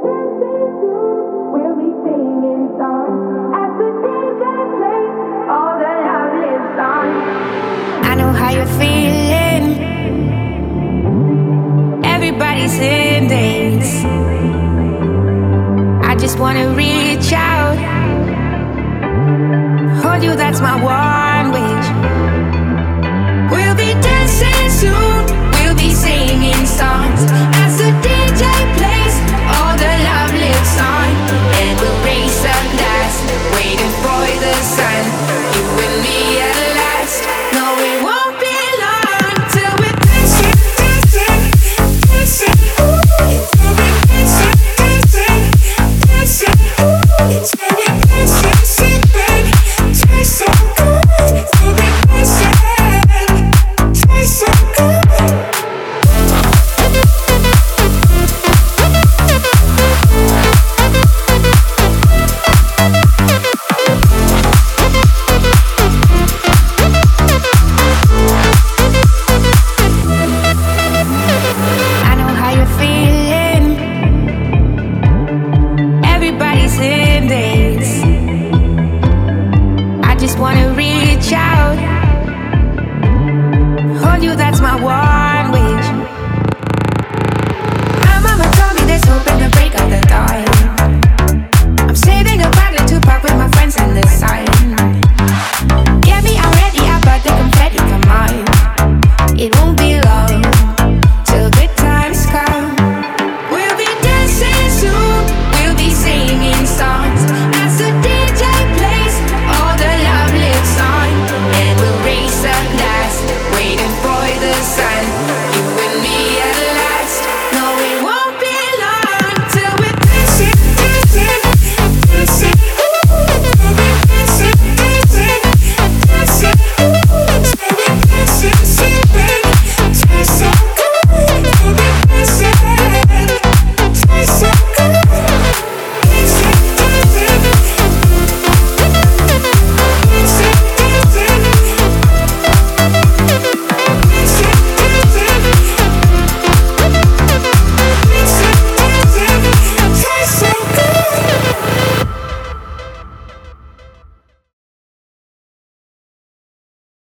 We'll be singing songs as the DJ plays all the lovely songs. I know how you're feeling. Everybody's in dates. I just wanna reach out, hold you, that's my wall.